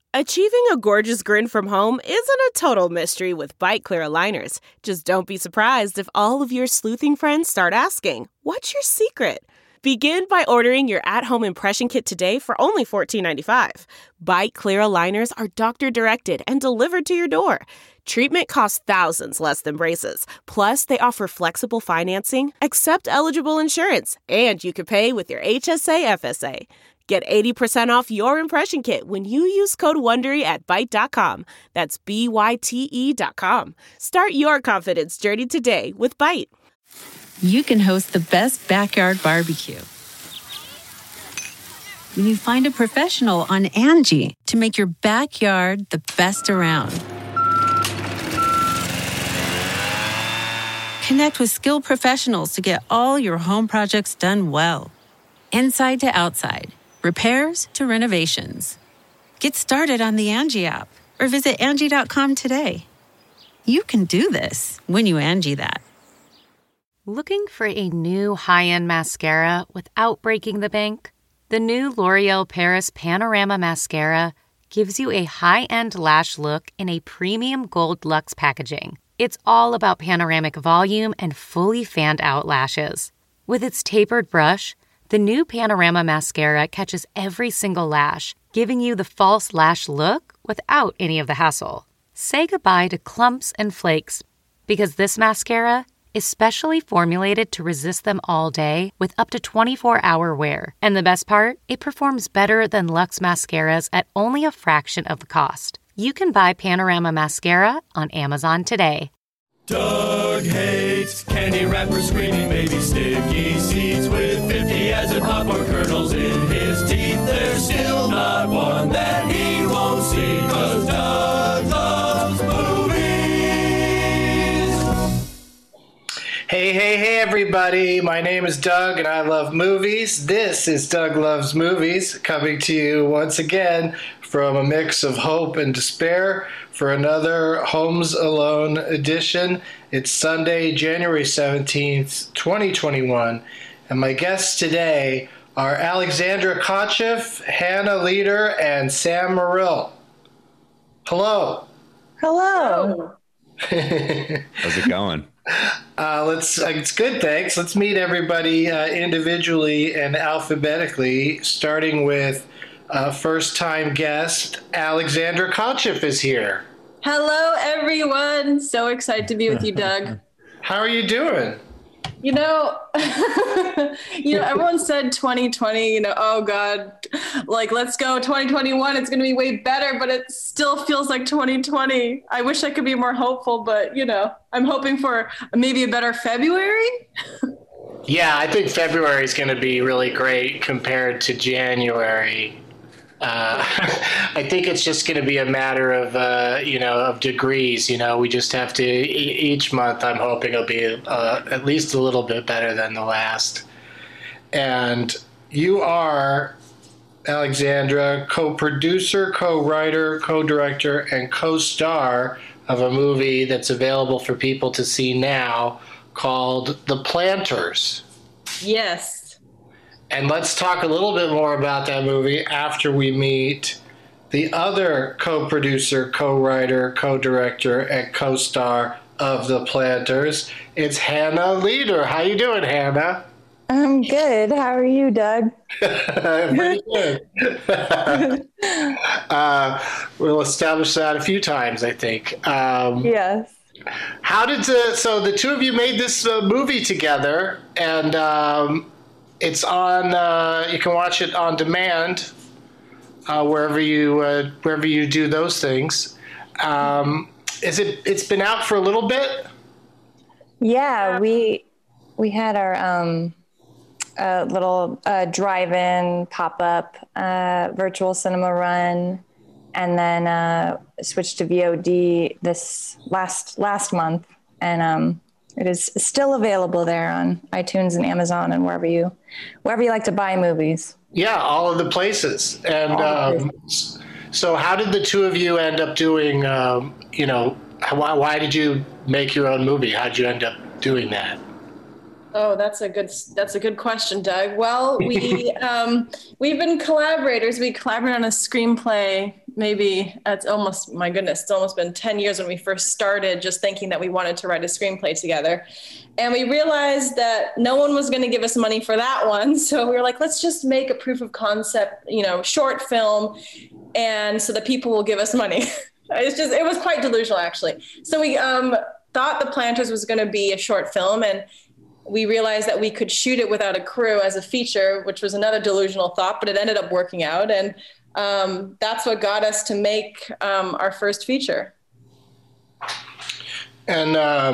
Achieving a gorgeous grin from home isn't a total mystery with Byte Clear aligners. Just don't be surprised if all of your sleuthing friends start asking, "What's your secret?" Begin by ordering your at-home impression kit today for only $14.95. Byte Clear aligners are doctor-directed and delivered to your door. Treatment costs thousands less than braces. Plus, they offer flexible financing, accept eligible insurance, and you can pay with your HSA FSA. Get 80% off your impression kit when you use code WONDERY at Byte.com. That's BYTE.com. Start your confidence journey today with Byte. You can host the best backyard barbecue when you find a professional on Angie to make your backyard the best around. Connect with skilled professionals to get all your home projects done well. Inside to outside, repairs to renovations. Get started on the Angie app or visit Angie.com today. You can do this when you Angie that. Looking for a new high-end mascara without breaking the bank? The new L'Oreal Paris Panorama Mascara gives you a high-end lash look in a premium gold luxe packaging. It's all about panoramic volume and fully fanned-out lashes. With its tapered brush, the new Panorama Mascara catches every single lash, giving you the false lash look without any of the hassle. Say goodbye to clumps and flakes, because this mascara is specially formulated to resist them all day with up to 24-hour wear. And the best part? It performs better than Luxe mascaras at only a fraction of the cost. You can buy Panorama Mascara on Amazon today. Doug hates candy wrappers, screaming baby sticky seeds with 50 as in popcorn kernels in his teeth. There's still not one that he won't see, 'cause Doug loves movies. Hey, everybody. My name is Doug, and I love movies. This is Doug Loves Movies, coming to you once again from a mix of hope and despair for another Homes Alone edition. It's Sunday, January 17th, 2021, and my guests today are Alexandra Kochev, Hannah Leader, and Sam Morrill. Hello. Hello. How's it going? It's good, thanks. Let's meet everybody individually and alphabetically, starting with first-time guest Alexandra Kochev is here. Hello, everyone. So excited to be with you, Doug. How are you doing? You know, everyone said 2020, oh God, like, let's go 2021. It's going to be way better, but it still feels like 2020. I wish I could be more hopeful, but, I'm hoping for maybe a better February. Yeah, I think February is going to be really great compared to January. I think it's just going to be a matter of, of degrees. We just have to, each month I'm hoping it'll be at least a little bit better than the last. And you are, Alexandra, co-producer, co-writer, co-director, and co-star of a movie that's available for people to see now called The Planters. Yes. And let's talk a little bit more about that movie after we meet the other co-producer, co-writer, co-director, and co-star of The Planters. It's Hannah Leader. How you doing, Hannah? I'm good. How are you, Doug? Pretty good. We'll establish that a few times, I think. Yes. How did so the two of you made this movie together, and it's on. You can watch it on demand wherever you do those things. It's been out for a little bit. Yeah, we had our little drive-in pop-up virtual cinema run, and then switched to VOD this last month, and it is still available there on iTunes and Amazon and wherever you like to buy movies. Yeah, all of the places. And so how did the two of you end up doing, why did you make your own movie? How did you end up doing that? Oh, that's a good question, Doug. Well, we've been collaborators. We collaborated on a screenplay maybe it's almost, my goodness, it's almost been 10 years when we first started just thinking that we wanted to write a screenplay together. And we realized that no one was going to give us money for that one. So we were like, let's just make a proof of concept, short film. And so that people will give us money. It was quite delusional, actually. So we thought The Planters was going to be a short film, and we realized that we could shoot it without a crew as a feature, which was another delusional thought, but it ended up working out. And that's what got us to make our first feature. And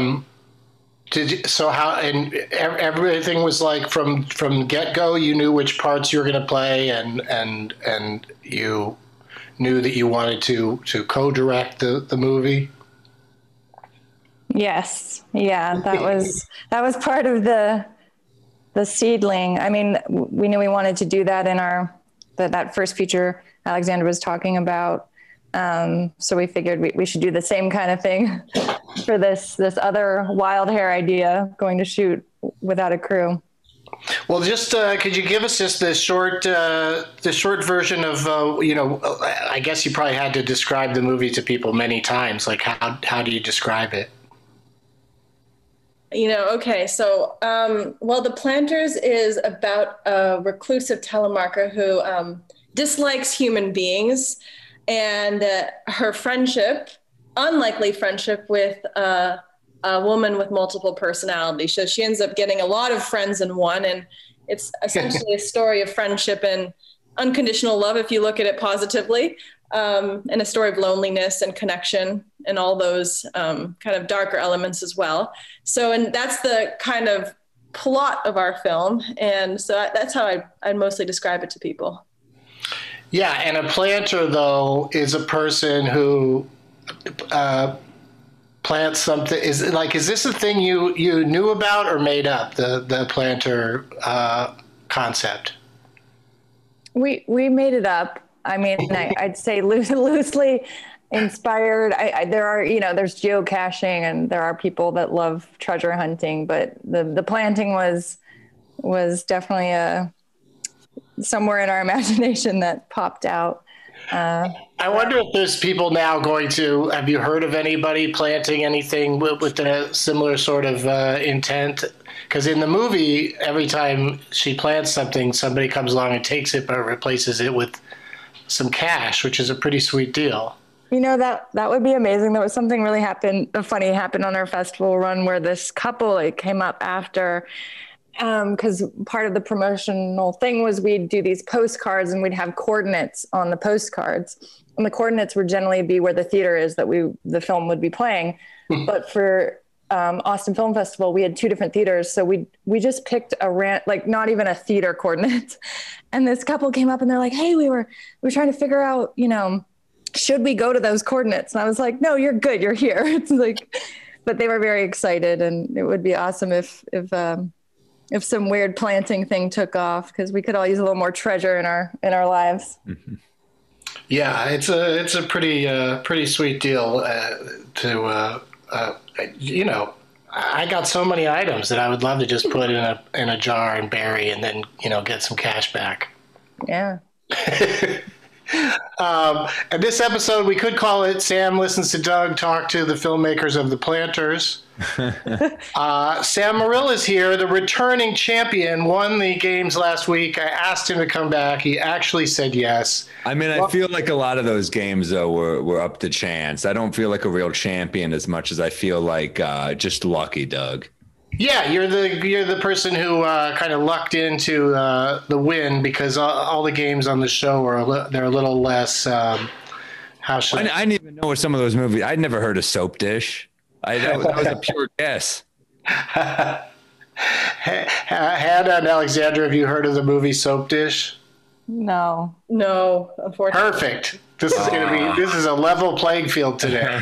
everything was like from get-go, you knew which parts you were going to play, and you knew that you wanted to co-direct the movie? Yes. Yeah, that was part of the seedling. I mean, we knew we wanted to do that in that first feature Alexandra was talking about. So we figured we should do the same kind of thing for this other wild hair idea, going to shoot without a crew. Well, just could you give us just the short version of I guess you probably had to describe the movie to people many times. Like how do you describe it? Okay, so The Planters is about a reclusive telemarketer who dislikes human beings, and her unlikely friendship with a woman with multiple personalities. So she ends up getting a lot of friends in one, and it's essentially a story of friendship and unconditional love, if you look at it positively, and a story of loneliness and connection and all those kind of darker elements as well. So, and that's the kind of plot of our film. And so that's how I'd mostly describe it to people. Yeah, and a planter, though, is a person who plants something. Is this a thing you knew about or made up, the planter concept? We made it up. I mean, I'd say loosely inspired. There are, there's geocaching, and there are people that love treasure hunting, but the planting was definitely somewhere in our imagination that popped out. I wonder if there's people now have you heard of anybody planting anything with a similar sort of intent? Because in the movie, every time she plants something, somebody comes along and takes it, but replaces it with some cash, which is a pretty sweet deal. That would be amazing. There was something really funny happened on our festival run where this couple, came up after, because part of the promotional thing was we'd do these postcards and we'd have coordinates on the postcards. And the coordinates would generally be where the theater is that the film would be playing. But for Austin Film Festival, we had two different theaters. So we just picked not even a theater coordinate. And this couple came up and they're like, hey, we were trying to figure out, should we go to those coordinates? And I was like, no, you're good. You're here. It's like, but they were very excited, and it would be awesome if some weird planting thing took off, because we could all use a little more treasure in our lives. Mm-hmm. Yeah, it's a pretty sweet deal I got so many items that I would love to just put in a jar and bury, and then get some cash back. Yeah. And this episode, we could call it Sam Listens to Doug Talk to the Filmmakers of The Planters. Sam Morril is here, the returning champion, won the games last week. I asked him to come back. He actually said yes. I mean, I feel like a lot of those games, though, were up to chance. I don't feel like a real champion as much as I feel like just lucky, Doug. Yeah, you're the person who kind of lucked into the win, because all the games on the show they're a little less. I didn't even know what some of those movies. I'd never heard of Soap Dish. That was a pure guess. Hannah and Alexandra, have you heard of the movie Soap Dish? No, unfortunately. Perfect. This is a level playing field today.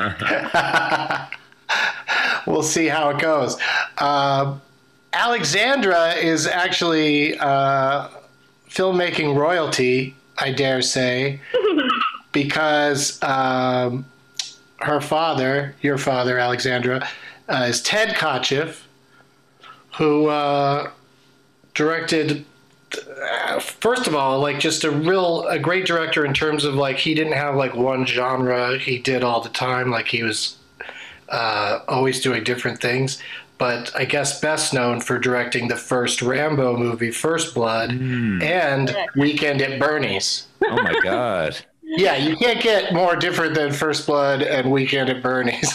We'll see how it goes. Alexandra is actually filmmaking royalty, I dare say, because her father, your father, Alexandra, is Ted Kotcheff, who directed first of all, like just a great director in terms of like he didn't have like one genre he did all the time. Like he was always doing different things. But I guess best known for directing the first Rambo movie, First Blood, and Weekend at Bernie's. Oh my God. Yeah, you can't get more different than First Blood and Weekend at Bernie's.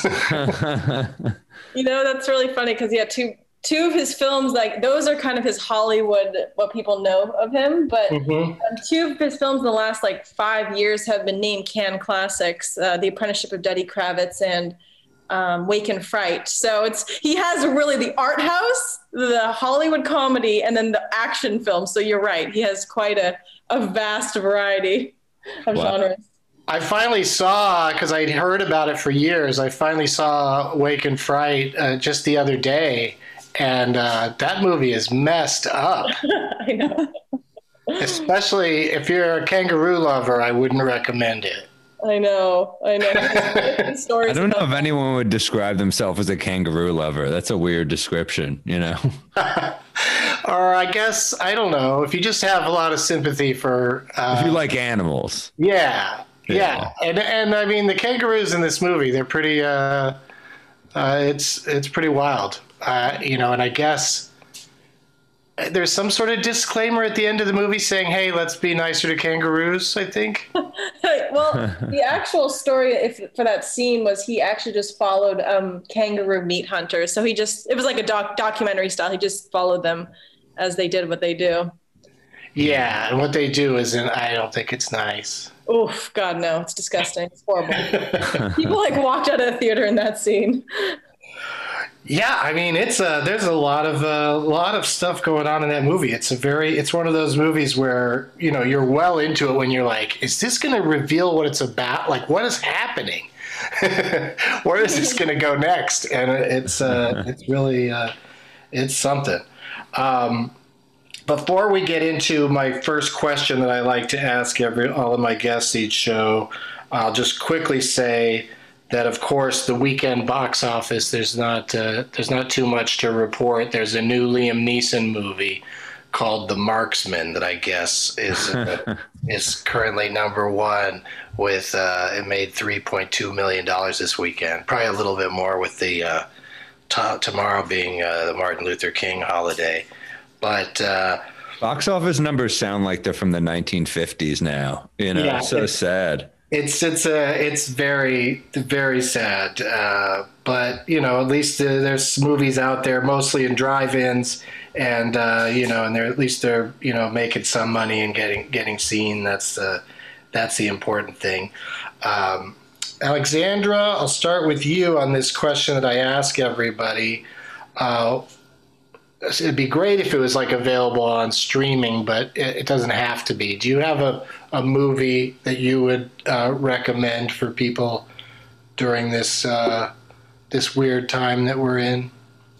That's really funny because two of his films, like those are kind of his Hollywood, what people know of him. But two of his films in the last like 5 years have been named Cannes classics: The Apprenticeship of Duddy Kravitz and Wake and Fright. So he has really the art house, the Hollywood comedy, and then the action film. So you're right, he has quite a vast variety of genres. I finally saw, because I'd heard about it for years, I finally saw Wake and Fright just the other day, and that movie is messed up. I know. Especially if you're a kangaroo lover, I wouldn't recommend it. I know. I don't know if anyone would describe themselves as a kangaroo lover. That's a weird description, Or I guess, I don't know, if you just have a lot of sympathy for... if you like animals. Yeah. And I mean, the kangaroos in this movie, they're pretty... it's pretty wild. And I guess... There's some sort of disclaimer at the end of the movie saying, hey, let's be nicer to kangaroos, I think. Well, the actual story for that scene was he actually just followed kangaroo meat hunters. So it was like a documentary style. He just followed them as they did what they do. Yeah, and what they do I don't think it's nice. Oof, God, no, it's disgusting. It's horrible. People walked out of the theater in that scene. Yeah, I mean, there's a lot of stuff going on in that movie. It's one of those movies where, you're well into it when you're like, is this going to reveal what it's about? Like, what is happening? Where is this going to go next? And it's really, it's something. Before we get into my first question that I like to ask all of my guests each show, I'll just quickly say that, of course, the weekend box office, there's not too much to report. There's a new Liam Neeson movie called The Marksman that I guess is currently number one with it made $3.2 million this weekend. Probably a little bit more with the tomorrow being the Martin Luther King holiday. But box office numbers sound like they're from the 1950s now. So sad. It's very, very sad. But, at least there's movies out there, mostly in drive-ins, and, and they're making some money and getting seen. That's the important thing. Alexandra, I'll start with you on this question that I ask everybody. It'd be great if it was available on streaming, but it doesn't have to be. Do you have a movie that you would recommend for people during this this weird time that we're in?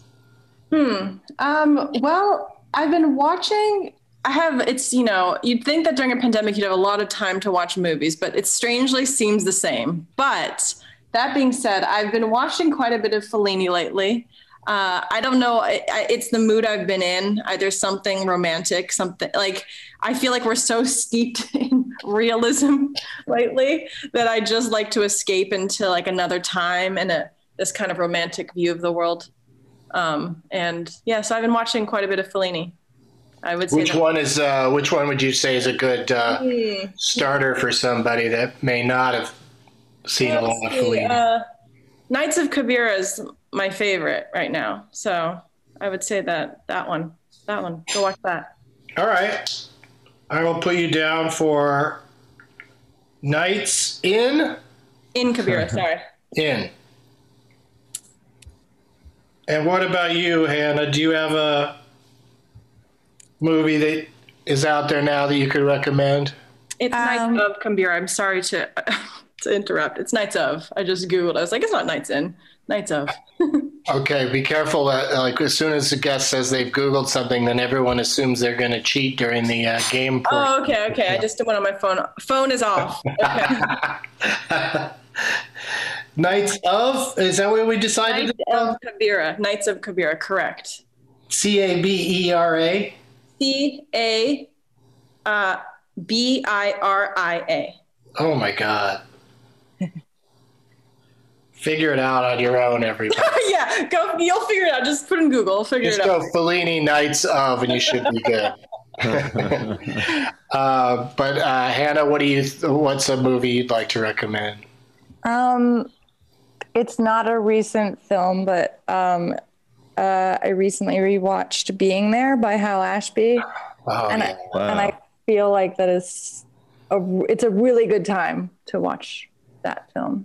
Well, I've been watching. You'd think that during a pandemic you'd have a lot of time to watch movies, but it strangely seems the same. But that being said, I've been watching quite a bit of Fellini lately. I don't know. It's the mood I've been in. Either something romantic, something I feel like we're so steeped in realism lately that I just like to escape into another time and this kind of romantic view of the world. So I've been watching quite a bit of Fellini. I would say. Which one would you say is a good starter for somebody that may not have seen a lot of Fellini? Knights of Kabira is my favorite right now. So I would say that one. Go watch that. All right. I will put you down for Knights in Kabira, sorry. In. And what about you, Hannah? Do you have a movie that is out there now that you could recommend? It's Knights of Kabira. I'm sorry to interrupt. It's Knights of. I just Googled. I was like, it's not Knights in. Knights of. Okay, be careful that as soon as the guest says they've Googled something, then everyone assumes they're going to cheat during the game. Oh, okay. I just did one on my phone. Phone is off. Okay. Knights of? Is that what we decided? Knights of Kabira. Knights of Kabira, correct. Cabera? CABERA. Biria. Oh my God. Figure it out on your own, everybody. Yeah, go. You'll figure it out. Just put in Google. Figure Just it out. go Fellini Nights of, and you should be good. But Hannah, what's a movie you'd like to recommend? It's not a recent film, but I recently rewatched Being There by Hal Ashby. And I feel like it's a really good time to watch that film.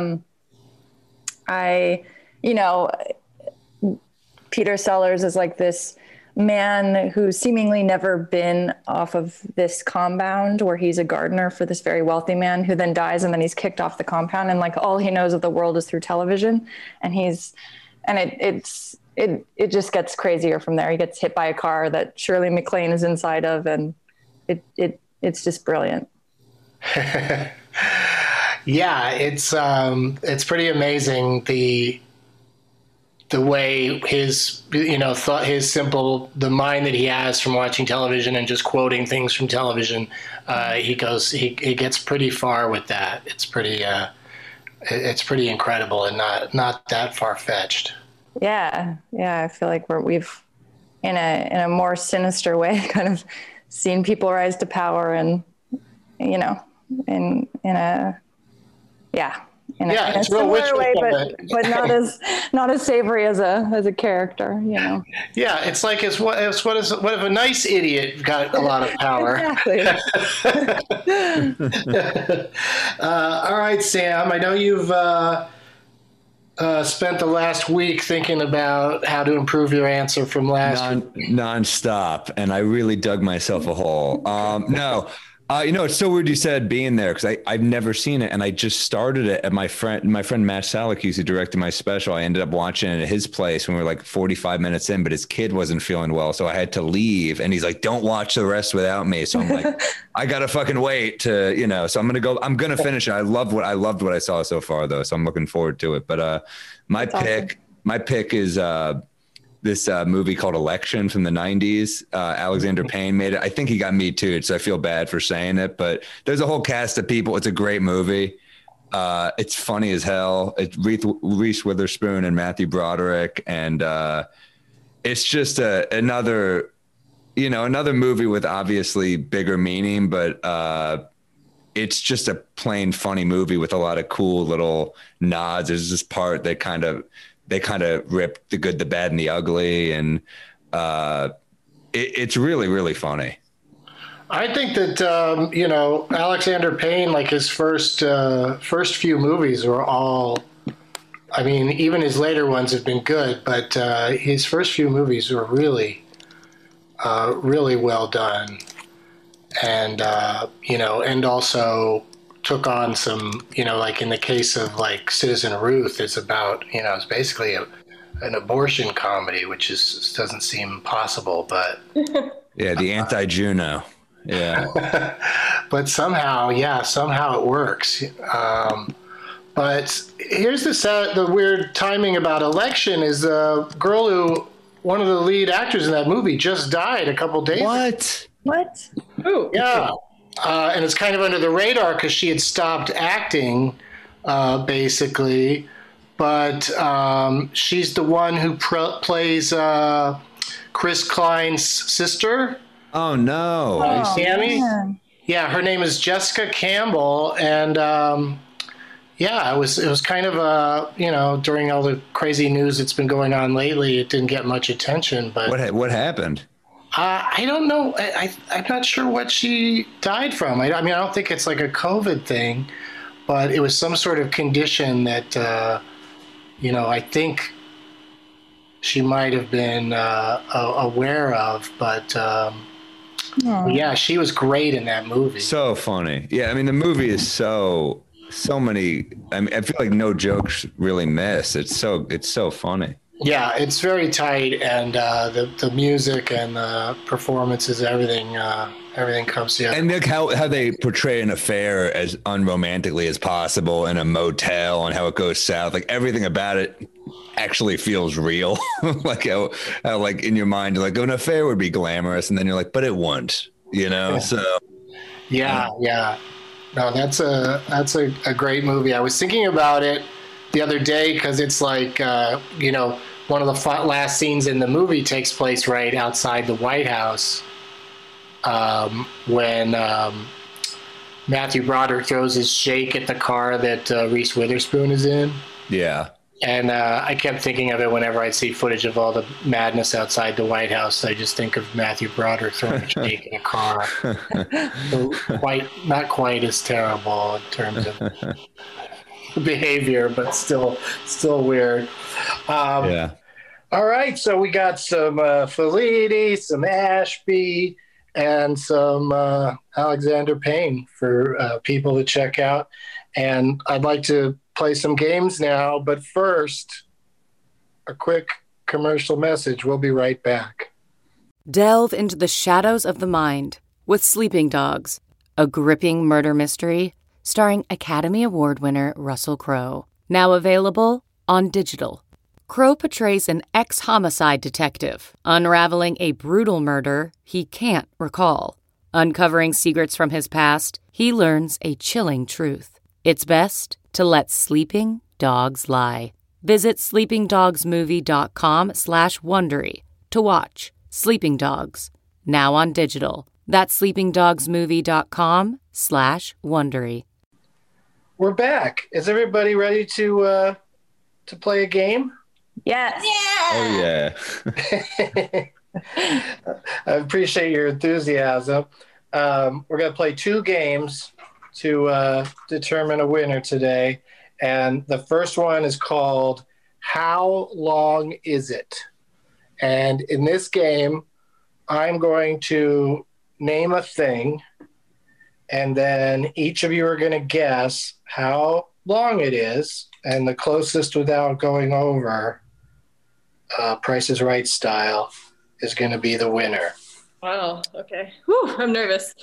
Peter Sellers is like this man who's seemingly never been off of this compound, where he's a gardener for this very wealthy man who then dies, and then he's kicked off the compound, and like all he knows of the world is through television. And it just gets crazier from there. He gets hit by a car that Shirley MacLaine is inside of, and it's just brilliant. Yeah, it's pretty amazing the way his the mind that he has from watching television and just quoting things from television. He gets pretty far with that. It's pretty incredible and not that far fetched. Yeah. I feel like we've in a more sinister way kind of seen people rise to power, and in a similar way, but not as savory as a character, Yeah, it's like what if a nice idiot got a lot of power? Exactly. All right, Sam. I know you've spent the last week thinking about how to improve your answer from last week. Nonstop, and I really dug myself a hole. No. It's so weird you said Being There, because I've never seen it, and I just started it at my friend Matt Salakis, who directed my special. I ended up watching it at his place when we were like 45 minutes in, but his kid wasn't feeling well, so I had to leave, and he's like, "Don't watch the rest without me." So I'm like, I gotta fucking wait to, So I'm gonna finish it. I loved what I saw so far, though, so I'm looking forward to it. But my pick is this movie called Election from the 90s. Alexander Payne made it. I think he got Me Too'd, so I feel bad for saying it, but there's a whole cast of people. It's a great movie. It's funny as hell. It's Reese Witherspoon and Matthew Broderick, and it's just another movie with obviously bigger meaning, but it's just a plain funny movie with a lot of cool little nods. There's this part that they kind of ripped the good, the bad, and the ugly. And it's really, really funny. I think that, Alexander Payne, like his first few movies were all, even his later ones have been good, but his first few movies were really, really well done. And, and also took on some, like in the case of like Citizen Ruth, it's about, it's basically an abortion comedy, which doesn't seem possible, but yeah, the anti-Juno. Yeah. But somehow it works. But here's the weird timing about Election is the girl who, one of the lead actors in that movie, just died a couple days ago. What? Ooh. Yeah. And it's kind of under the radar because she had stopped acting, basically. But she's the one who plays Chris Klein's sister. Oh, no. Sammy? Yeah, her name is Jessica Campbell. And, it was kind of, during all the crazy news that's been going on lately, it didn't get much attention. But what happened? I don't know. I'm not sure what she died from. I don't think it's like a COVID thing, but it was some sort of condition that, I think she might have been aware of. But, yeah, she was great in that movie. So funny. Yeah, the movie is so many. I feel like no jokes really miss. It's so funny. Yeah, it's very tight, and the music and the performances, everything comes together. And look how they portray an affair as unromantically as possible in a motel, and how it goes south. Like everything about it actually feels real. Like how like in your mind you're like, an affair would be glamorous, and then you're like, but it won't. you know. So yeah. No, that's a great movie. I was thinking about it the other day because it's like one of the last scenes in the movie takes place right outside the White House when Matthew Broderick throws his shake at the car that Reese Witherspoon is in. Yeah. And I kept thinking of it whenever I'd see footage of all the madness outside the White House. I just think of Matthew Broderick throwing a shake in a car. So not quite as terrible in terms of behavior, but still weird. Yeah. All right, so we got some Fellini, some Ashby, and some Alexander Payne for people to check out. And I'd like to play some games now, but first, a quick commercial message. We'll be right back. Delve into the shadows of the mind with Sleeping Dogs, a gripping murder mystery starring Academy Award winner Russell Crowe. Now available on digital. Crowe portrays an ex-homicide detective unraveling a brutal murder he can't recall. Uncovering secrets from his past, he learns a chilling truth. It's best to let sleeping dogs lie. Visit sleepingdogsmovie.com/Wondery to watch Sleeping Dogs, now on digital. That's sleepingdogsmovie.com/Wondery. We're back. Is everybody ready to play a game? Yes. Oh yeah. I appreciate your enthusiasm. We're going to play 2 games to determine a winner today. And the first one is called How Long Is It? And in this game, I'm going to name a thing, and then each of you are going to guess how long it is, and the closest without going over, Price is Right style, is going to be the winner. Wow. Okay. Whew, I'm nervous.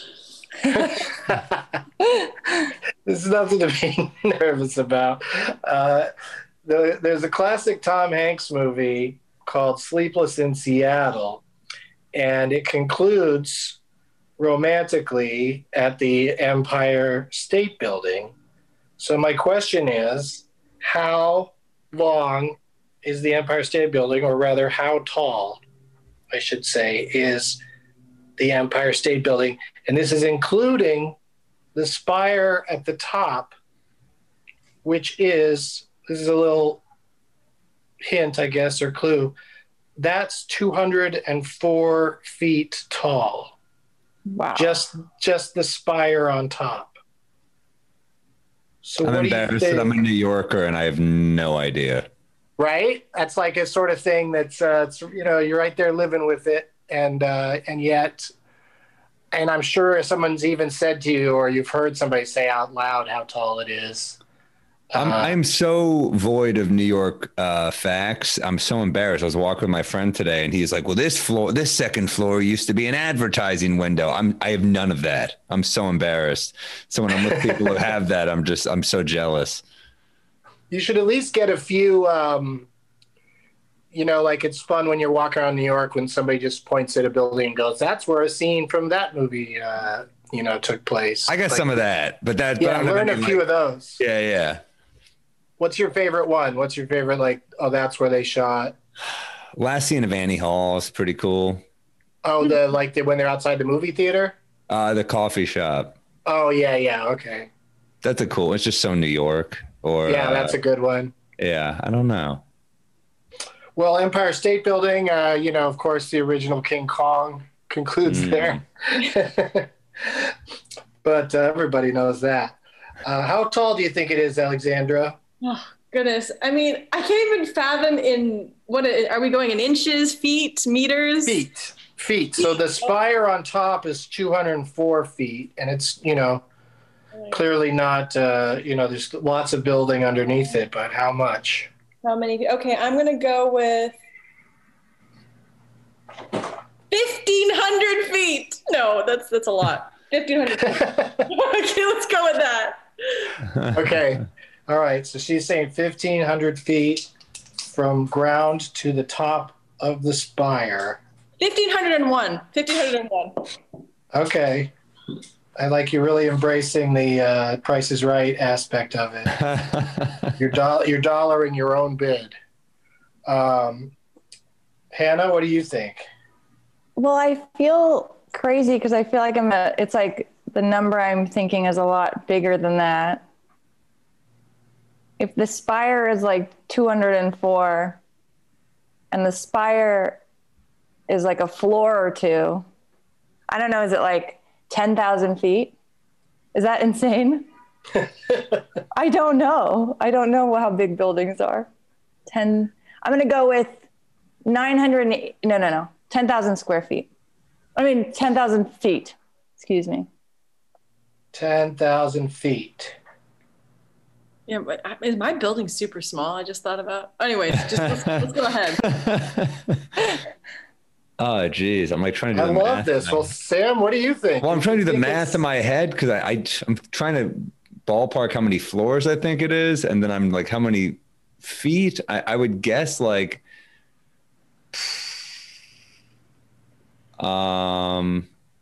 There's nothing to be nervous about. There's a classic Tom Hanks movie called Sleepless in Seattle, and it concludes romantically at the Empire State Building. So my question is, how long is the Empire State Building, or rather how tall, I should say, is the Empire State Building? And this is including the spire at the top, which is, this is a little hint, I guess, or clue, that's 204 feet tall. Wow. Just the spire on top. So I'm what embarrassed do you that I'm a think? New Yorker and I have no idea. Right? That's like a sort of thing that's, you're right there living with it. And yet, and I'm sure if someone's even said to you, or you've heard somebody say out loud how tall it is. I'm so void of New York facts. I'm so embarrassed. I was walking with my friend today, and he's like, "Well, this second floor used to be an advertising window." I have none of that. I'm so embarrassed. So when I'm with people who have that, I'm so jealous. You should at least get a few. Like it's fun when you're walking around New York when somebody just points at a building and goes, "That's where a scene from that movie, took place." I got some of that, but that. Yeah, but learn a few of those. Yeah. What's your favorite one? What's your favorite, that's where they shot? Last scene of Annie Hall is pretty cool. Oh, when they're outside the movie theater? The coffee shop. Oh, yeah, okay. That's it's just so New York. Or yeah, that's a good one. Yeah, I don't know. Well, Empire State Building, of course, the original King Kong concludes there. But everybody knows that. How tall do you think it is, Alexandra? Oh, goodness. I mean, I can't even fathom are we going in inches, feet, meters? Feet. So the spire on top is 204 feet, and it's, clearly not, there's lots of building underneath it, but how much? How many? Okay, I'm going to go with 1,500 feet. No, that's a lot. 1,500 feet. Okay, let's go with that. Okay. All right. So she's saying 1,500 feet from ground to the top of the spire. 1,501. 1,501. Okay. I like you really embracing the Price is Right aspect of it. You're dollaring your own bid. Hannah, what do you think? Well, I feel crazy because I feel like it's like the number I'm thinking is a lot bigger than that. If the spire is like 204 and the spire is like a floor or two, I don't know, is it like 10,000 feet? Is that insane? I don't know. I don't know how big buildings are. I'm going to go with 10,000 square feet. 10,000 feet. Excuse me. 10,000 feet. Yeah, but is my building super small? I just thought about. Anyways, let's go ahead. Oh, geez. I'm like trying to do the math. I love this. Well, Sam, what do you think? Well, I'm trying to do the math in my head because I'm trying to ballpark how many floors I think it is. And then I'm like, how many feet? I would guess like, I'll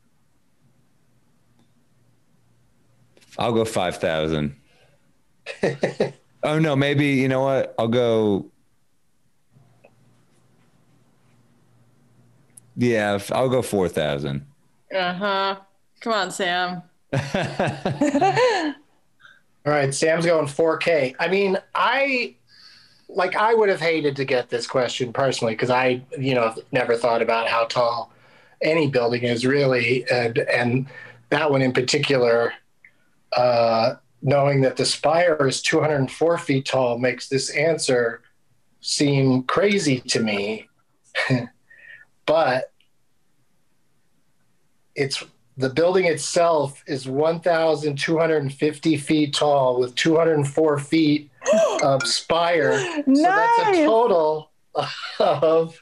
go 5,000. Oh no, maybe, you know what? I'll go. Yeah, I'll go 4,000. Come on, Sam. All right, Sam's going 4K. I mean, I would have hated to get this question personally because I, never thought about how tall any building is really, and that one in particular. Knowing that the spire is 204 feet tall makes this answer seem crazy to me. But the building itself is 1,250 feet tall with 204 feet of spire. Nice. So that's a total of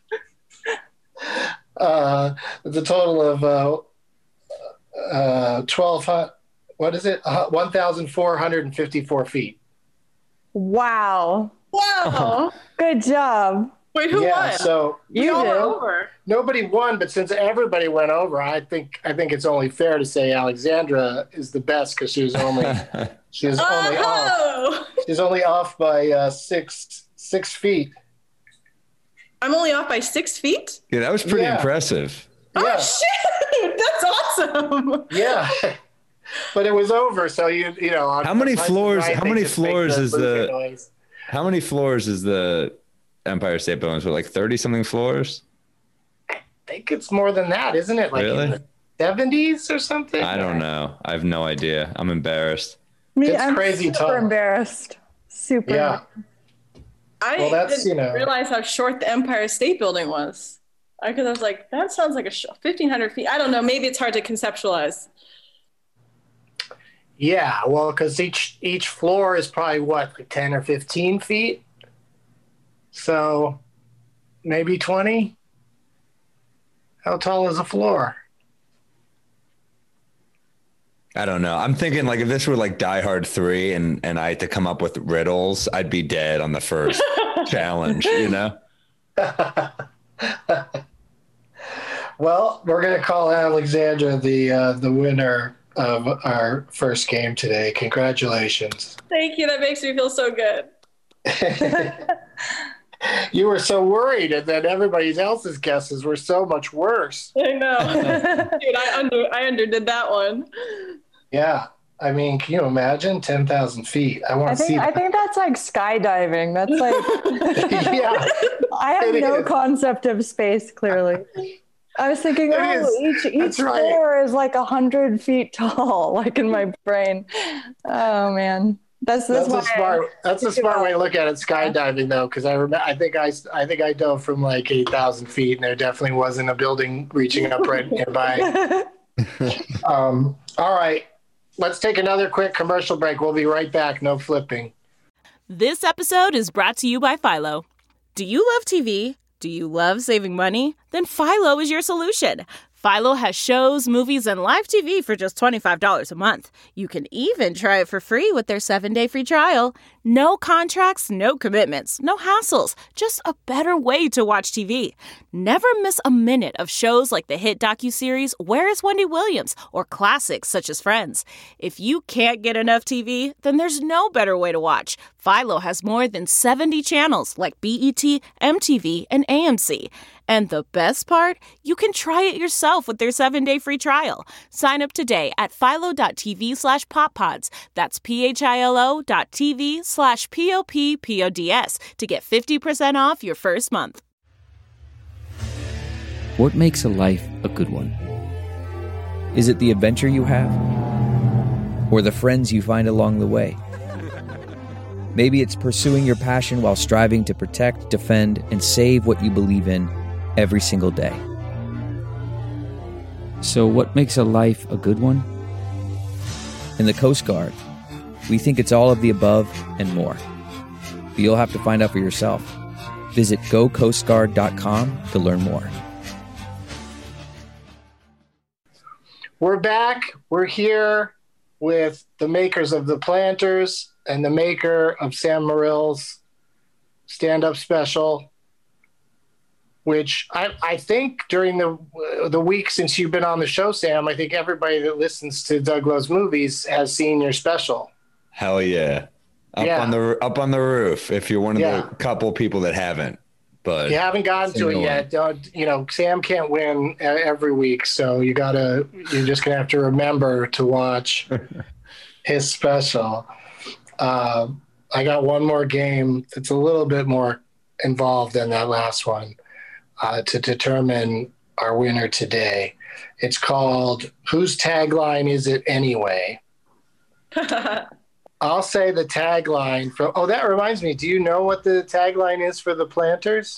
1,200. What is it? 1,454 feet. Wow. Wow. Good job. Wait, who won? So we all were over. Nobody won, but since everybody went over, I think it's only fair to say Alexandra is the best because she was only off. She's only off by 6 feet. I'm only off by 6 feet? Yeah, that was pretty impressive. Yeah. Oh shit! That's awesome. Yeah. But it was over, so how many floors? How many floors is the Empire State Building? So like 30 something floors? I think it's more than that, isn't it? Like really? In the 70s or something? I don't know. I have no idea. I'm embarrassed. I'm crazy super tall. embarrassed. Super. Yeah. I didn't realize how short the Empire State Building was. Because I was like, that sounds like 1,500 feet. I don't know. Maybe it's hard to conceptualize. Yeah, well, because each floor is probably like 10 or 15 feet. So maybe 20. How tall is a floor? I don't know. I'm thinking like if this were like Die Hard 3 and I had to come up with riddles, I'd be dead on the first challenge, Well, we're going to call Alexandra the winner of our first game today. Congratulations. Thank you. That makes me feel so good. You were so worried, and then everybody else's guesses were so much worse. I know. Dude, I underdid that one. Yeah. I mean, can you imagine 10,000 feet? I think that's like skydiving. That's like, yeah, I have no concept of space, clearly. I was thinking, each floor is like 100 feet tall, like in my brain. Oh man, that's a smart way to look at it. Skydiving though, because I think I dove from like 8,000 feet, and there definitely wasn't a building reaching up right nearby. All right, let's take another quick commercial break. We'll be right back. No flipping. This episode is brought to you by Philo. Do you love TV? Do you love saving money? Then Philo is your solution. Philo has shows, movies, and live TV for just $25 a month. You can even try it for free with their 7-day free trial. No contracts, no commitments, no hassles, just a better way to watch TV. Never miss a minute of shows like the hit docuseries Where is Wendy Williams or classics such as Friends. If you can't get enough TV, then there's no better way to watch. Philo has more than 70 channels like BET, MTV, and AMC. And the best part? You can try it yourself with their 7-day free trial. Sign up today at philo.tv/poppods. That's philo.tv/POPPODS to get 50% off your first month. What makes a life a good one? Is it the adventure you have? Or the friends you find along the way? Maybe it's pursuing your passion while striving to protect, defend, and save what you believe in every single day. So what makes a life a good one? In the Coast Guard, we think it's all of the above and more. But you'll have to find out for yourself. Visit gocoastguard.com to learn more. We're back. We're here with the makers of The Planters and the maker of Sam Morril's stand-up special, which I think during the week since you've been on the show, Sam, I think everybody that listens to Doug Loves Movies has seen your special. Hell yeah. Up on the roof, if you're one of the couple people that haven't. But you haven't gotten to it yet. Sam can't win every week, so you're just gonna have to remember to watch his special. I got one more game that's a little bit more involved than that last one to determine our winner today. It's called Whose Tagline Is It Anyway? I'll say the tagline from. Oh, that reminds me. Do you know what the tagline is for The Planters?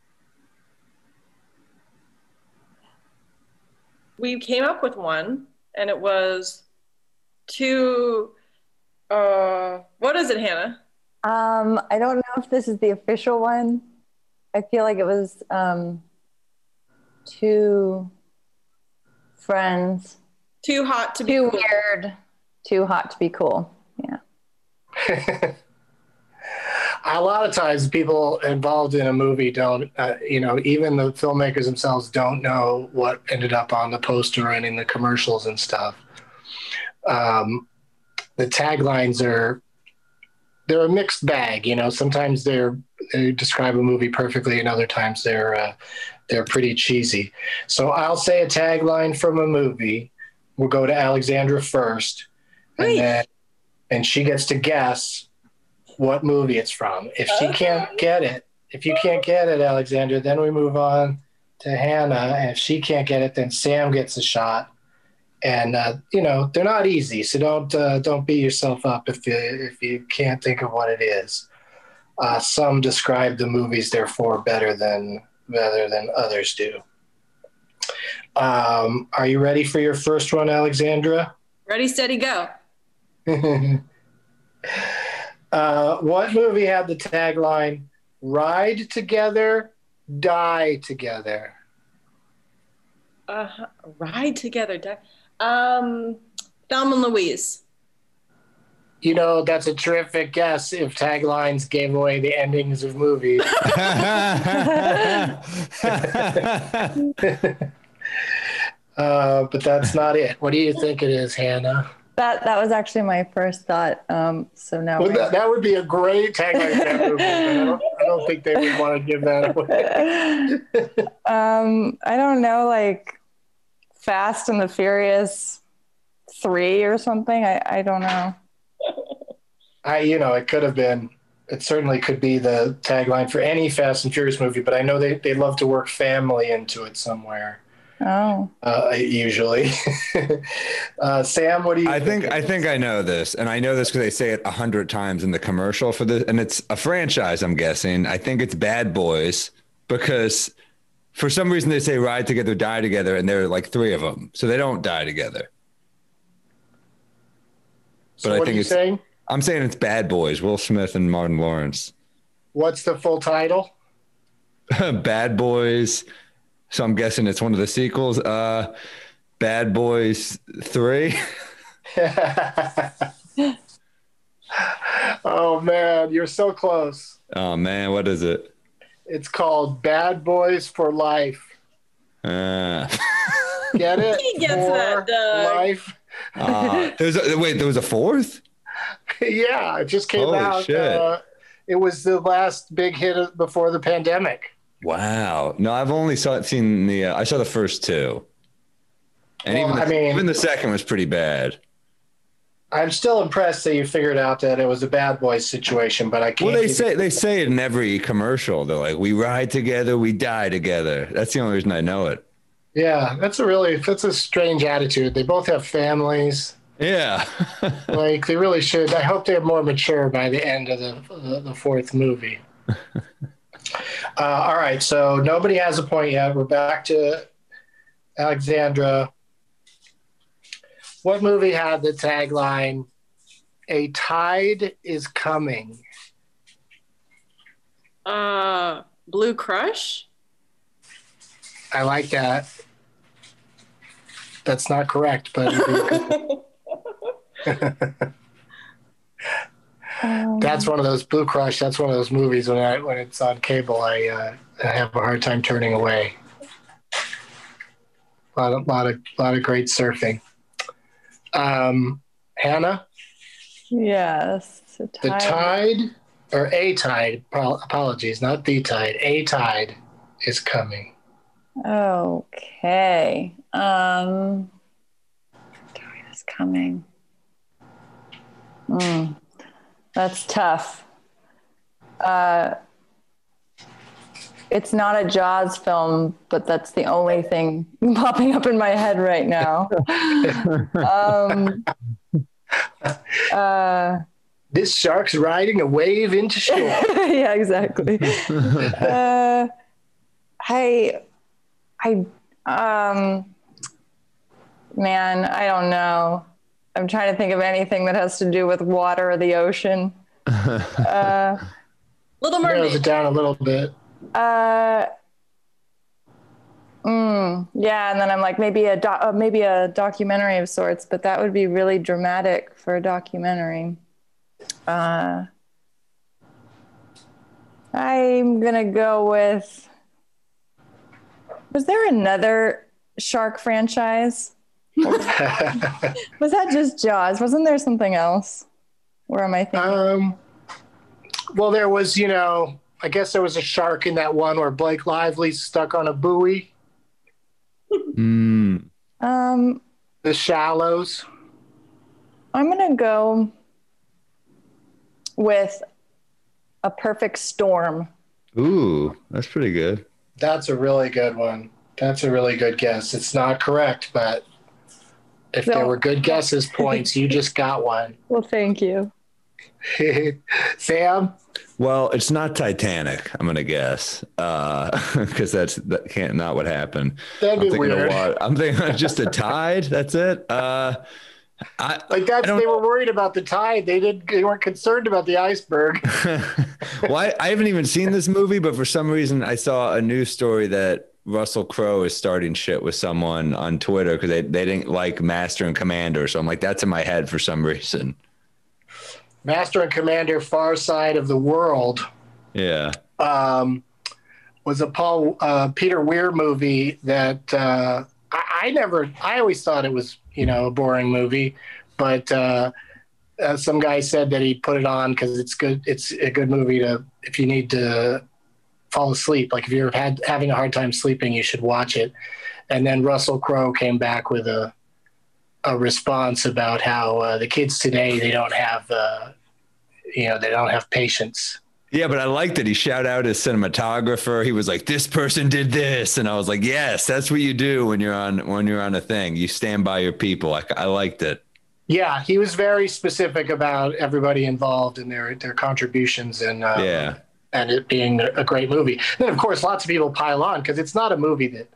We came up with one, and it was what is it, Hannah? I don't know if this is the official one. I feel like it was two friends. Too hot to be cool. Weird. Too hot to be cool. Yeah. A lot of times people involved in a movie don't, even the filmmakers themselves don't know what ended up on the poster and in the commercials and stuff. The taglines they're a mixed bag. Sometimes they describe a movie perfectly, and other times they're pretty cheesy. So I'll say a tagline from a movie. We'll go to Alexandra first, and she gets to guess what movie it's from. If you can't get it, Alexandra, then we move on to Hannah. And if she can't get it, then Sam gets a shot. And they're not easy, so don't beat yourself up if you can't think of what it is. Some describe the movies, therefore, better than others do. Are you ready for your first one, Alexandra? Ready, steady, go. What movie had the tagline, Ride Together, Die Together? Ride Together, Die. Thelma and Louise. That's a terrific guess if taglines gave away the endings of movies. But that's not it. What do you think it is, Hannah? That was actually my first thought. So now that would be a great tagline for that movie, but I don't think they would want to give that away. I don't know, like Fast and the Furious 3 or something. I don't know. It could have been. It certainly could be the tagline for any Fast and Furious movie, but I know they love to work family into it somewhere. Oh. Usually. Sam, what do you think? I think I know this, and I know this because they say it 100 times in the commercial for this, and it's a franchise, I'm guessing. I think it's Bad Boys, because for some reason they say Ride Together, Die Together, and there are like 3 of them, so they don't die together. So but what I think are you saying? I'm saying it's Bad Boys, Will Smith and Martin Lawrence. What's the full title? Bad Boys, So I'm guessing it's one of the sequels. Bad Boys 3. Oh man, you're so close. Oh man, what is it? It's called Bad Boys for Life. Get it? He gets that, Doug. Life. There was a fourth? Yeah, it just came Holy out. shit. It was the last big hit before the pandemic. Wow. No, I've only seen I saw the first two. And Well, even the second was pretty bad. I'm still impressed that you figured out that it was a Bad Boys situation, but I can't. Well, they say it in every commercial. They're like, we ride together, we die together. That's the only reason I know it. Yeah, that's a strange attitude. They both have families. Yeah. Like they really should. I hope they're more mature by the end of the fourth movie. All right, so nobody has a point yet. We're back to Alexandra. What movie had the tagline, "A tide is coming"? Blue Crush? I like that. That's not correct, but that's one of those Blue Crush. That's one of those movies when it's on cable, I have a hard time turning away. A lot of great surfing. Hannah? Yes. The tide, or a tide, apologies, not the tide, a tide is coming. Okay. Tide is coming. That's tough. It's not a Jaws film, but that's the only thing popping up in my head right now. This shark's riding a wave into shore. Yeah, exactly. Man, I don't know. I'm trying to think of anything that has to do with water or the ocean. Little Mermaid. Narrows it down a little bit. Yeah, and then I'm like, maybe a documentary of sorts, but that would be really dramatic for a documentary. I'm gonna go with. Was there another shark franchise? Was that just Jaws? Wasn't there something else? Where am I thinking? Well, there was, I guess there was a shark in that one where Blake Lively's stuck on a buoy. The Shallows. I'm gonna go with A Perfect Storm. Ooh, that's pretty good. That's a really good one. That's a really good guess. It's not correct, but if there were good guesses points, you just got one. Well, thank you. Sam? Well, it's not Titanic, I'm going to guess, because that can't not what happened. That'd be weird. I'm thinking just a tide. That's it. They were worried about the tide. They weren't concerned about the iceberg. Well, I haven't even seen this movie, but for some reason I saw a news story that Russell Crowe is starting shit with someone on Twitter because they didn't like Master and Commander. So I'm like, that's in my head for some reason. Master and Commander: Far Side of the World. Yeah. Was a Peter Weir movie that I always thought it was, a boring movie, but some guy said that he put it on because it's good. It's a good movie if you need to fall asleep. Like if you're having a hard time sleeping, you should watch it. And then Russell Crowe came back with a response about how the kids today, they don't have patience. Yeah, but I liked it. He shouted out his cinematographer. He was like, "This person did this," and I was like, "Yes, that's what you do when you're on a thing. You stand by your people." I liked it. Yeah, he was very specific about everybody involved and their contributions and it being a great movie. Then of course, lots of people pile on because it's not a movie that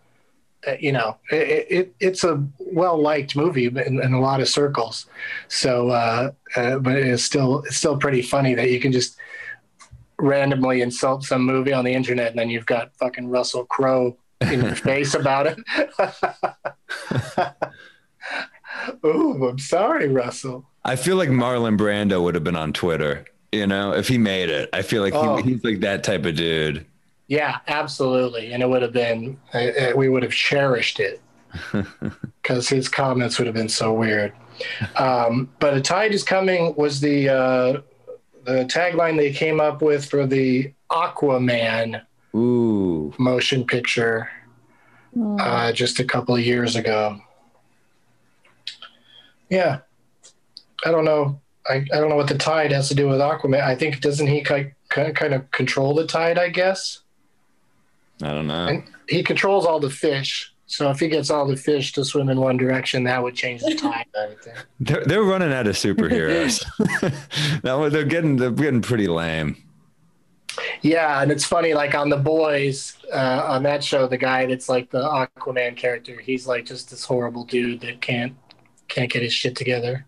it's a well-liked movie in a lot of circles. So, but it's still pretty funny that you can just randomly insult some movie on the internet and then you've got fucking Russell Crowe in your face about it. Ooh, I'm sorry, Russell. I feel like Marlon Brando would have been on Twitter, if he made it. I feel like he's like that type of dude. Yeah, absolutely. And it would have been, we would have cherished it because his comments would have been so weird. But A Tide is Coming was the tagline they came up with for the Aquaman motion picture just a couple of years ago. Yeah. I don't know. I don't know what the tide has to do with Aquaman. I think, doesn't he kind of control the tide, I guess? I don't know. And he controls all the fish. So if he gets all the fish to swim in one direction, that would change the tide. I think. They're running out of superheroes. No, they're getting pretty lame. Yeah, and it's funny, like on The Boys, on that show, the guy that's like the Aquaman character, he's like just this horrible dude that can't get his shit together.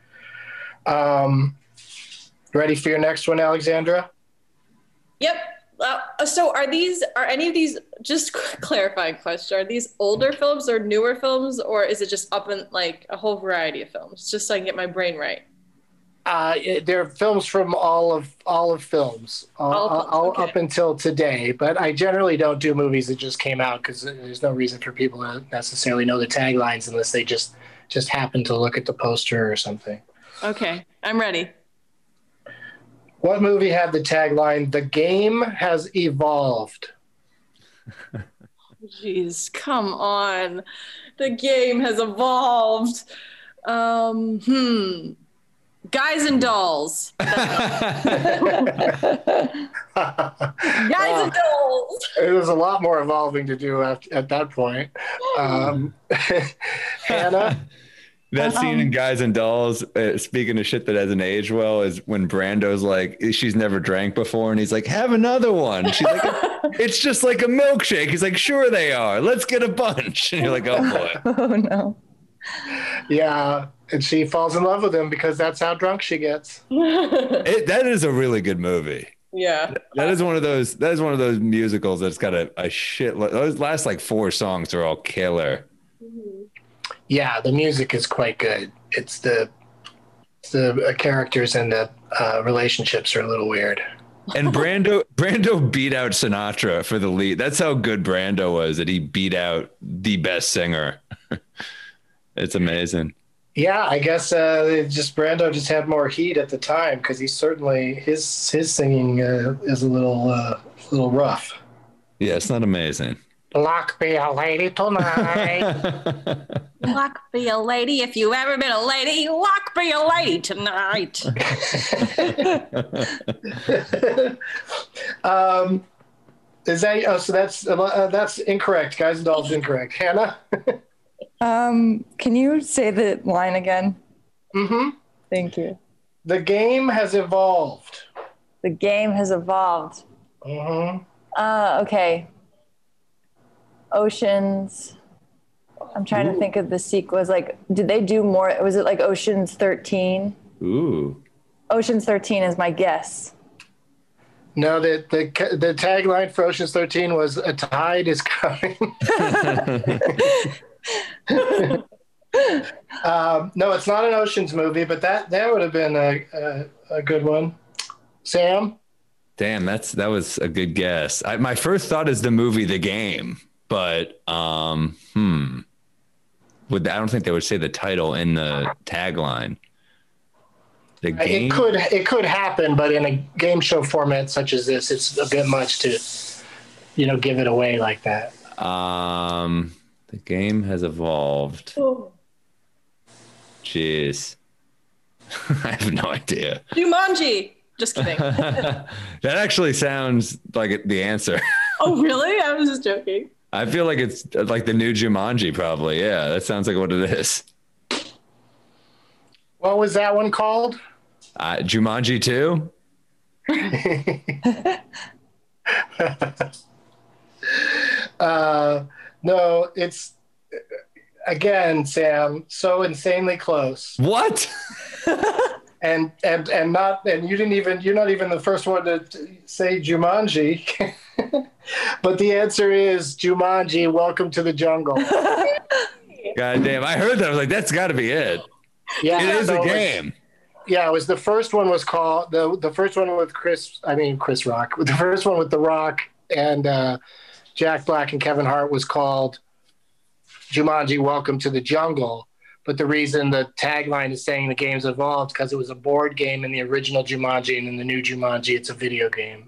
Ready for your next one, Alexandra? Yep. So are any of these, just clarifying question, are these older films or newer films, or is it just up in like a whole variety of films, just so I can get my brain right? They're films from all of films, okay. Up until today. But I generally don't do movies that just came out because there's no reason for people to necessarily know the taglines unless they just happen to look at the poster or something. Okay, I'm ready. What movie had the tagline, "The game has evolved"? Jeez, come on. The game has evolved. Guys and Dolls. Guys and Dolls. It was a lot more evolving to do at that point. Hannah? That scene in Guys and Dolls, speaking of shit that hasn't aged well, is when Brando's like, she's never drank before, and he's like, have another one. She's like, it's just like a milkshake. He's like, sure they are. Let's get a bunch. And you're like, oh boy. Oh no. Yeah, and she falls in love with him because that's how drunk she gets. That is a really good movie. Yeah. That is one of those musicals that's got a shit. Those last like 4 songs are all killer. Yeah, the music is quite good. It's the characters and the relationships are a little weird. And Brando beat out Sinatra for the lead. That's how good Brando was, that he beat out the best singer. It's amazing. Yeah, I guess Brando just had more heat at the time because he certainly his singing is a little rough. Yeah, it's not amazing. Lock be a lady tonight. Lock be a lady. If you ever been a lady, lock be a lady tonight. Is that? So that's incorrect. Guys and Dolls incorrect. Hannah. Can you say the line again? Mm-hmm. Thank you. The game has evolved. The game has evolved. Mm-hmm. Okay. Oceans. I'm trying to think of the sequels. Like, did they do more? Was it like Oceans 13? Ooh. Oceans 13 is my guess. No, the tagline for Oceans 13 was "A tide is coming." No, it's not an Oceans movie, but that would have been a good one. Sam? Damn, that was a good guess. My first thought is the movie The Game, but I don't think they would say the title in the tagline. The Game? It could happen, but in a game show format such as this, it's a bit much to, give it away like that. The game has evolved. Oh. Jeez. I have no idea. Jumanji. Just kidding. That actually sounds like the answer. Oh, really? I was just joking. I feel like it's like the new Jumanji, probably. Yeah, that sounds like what it is. What was that one called? Jumanji 2? No, it's again, Sam, so insanely close. What? and you're not even the first one to say Jumanji. But the answer is Jumanji, Welcome to the Jungle. God damn. I heard that. I was like, that's got to be it. Yeah, It is so a game. Yeah, it was the first one was called the first one with Chris Rock. The first one with The Rock and Jack Black and Kevin Hart was called Jumanji, Welcome to the Jungle. But the reason the tagline is saying the game's evolved because it was a board game in the original Jumanji, and in the new Jumanji, it's a video game.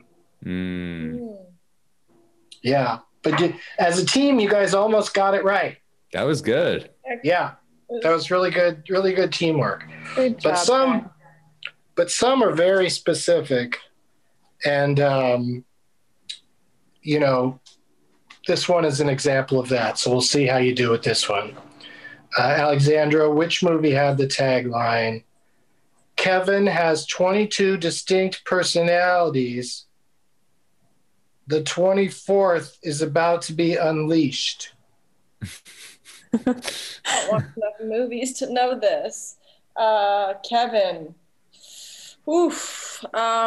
Yeah, but as a team, you guys almost got it right. That was good. Yeah, that was really good teamwork. Good job, But some are very specific, and this one is an example of that. So we'll see how you do with this one. Alexandra, which movie had the tagline, Kevin has 22 distinct personalities. The 24th is about to be unleashed. I watched enough movies to know this. Kevin. Oof.